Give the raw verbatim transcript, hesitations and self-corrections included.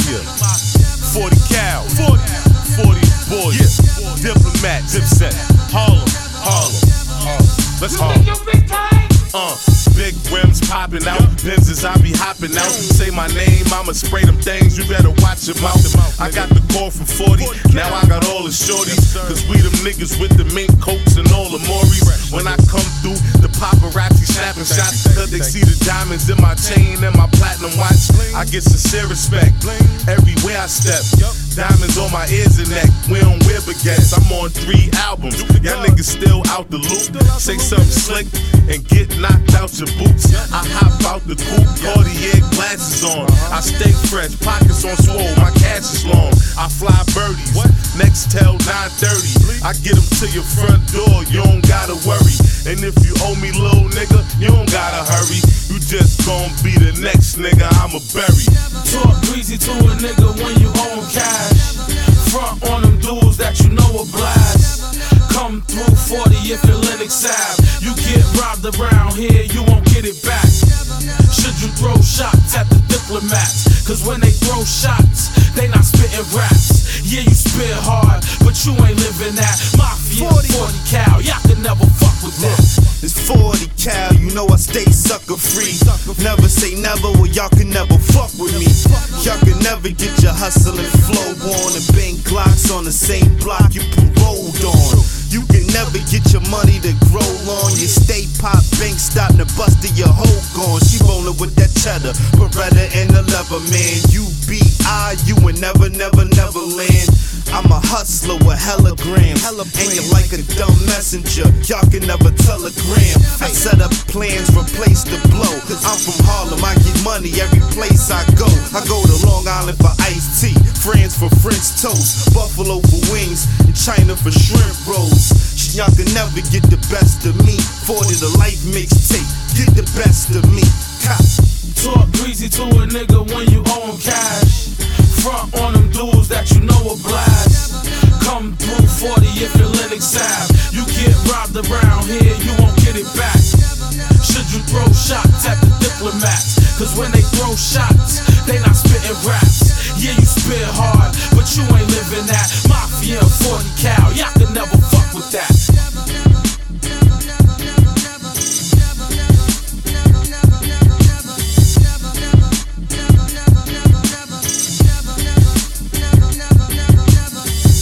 Mafia, forty cal, forty, forty boys, yeah. Diplomat, Dipset, Harlem, Harlem, Harlem. Let's Harlem. Uh, big rims popping out, Benzes I be hopping out. Say my name, I'ma spray them things, you better watch your mouth. I got the call from forty, now I got all the shorties. Cause we them niggas with the mink coats and all the Maury's. When I come through, the paparazzi snapping shots, cause they see the diamonds in my chain and my platinum watch. I get sincere respect everywhere I step. Diamonds on my ears and neck, we don't wear baguettes. I'm on three albums, y'all niggas still out the loop. Say something slick and get knocked out your boots. I hop out the coupe, Cartier glasses on. I stay fresh, pockets on swole, my cash is long. I fly birdies, next till nine thirty. I get them to your front door, you don't gotta worry. And if you owe me, little nigga, you don't gotta hurry. You just gon' be the next nigga I'ma bury. Talk greasy to a nigga when you own cash. Front on them dudes that you know are blast. Come through forty if you're Lennox Ave. You get robbed around here, you won't get it back. Should you throw shots at the diplomats? Cause when they throw shots, they not spitting raps. Yeah, you spit hard, but you ain't living that. Mafia, forty cal, y'all can never fuck with that. It's forty cal, you know I stay sucker free. Never say never, well y'all can never fuck with me. Y'all can never get your hustle and flow on. And bang Glocks on the same block you paroled on. You can never get your money to grow on. You stay pop, bank stop, the busted your hoe gone. She rollin' with that cheddar, Beretta and the leather man. U B I, you and never, never, never land. I'm a hustler with hella grams, and you like a dumb messenger, y'all can never telegram. I set up plans, replace the blow. I'm from Harlem, I get money every place I go. I go to Long Island for iced tea, France for French toast, Buffalo for wings, and China for shrimp rolls. Y'all can never get the best of me. forty the life mixtape, get the best of me. Cop. Talk greasy to a nigga when you own cash. Front on them dudes that you know are blast. Come through forty if you're Lennox Ave. You get robbed around here, you won't get it back. Should you throw shots at the diplomats? Cause when they throw shots, they not spitting raps. Yeah, you spit hard, but you ain't living that. Mafia, forty cal, y'all can never fuck.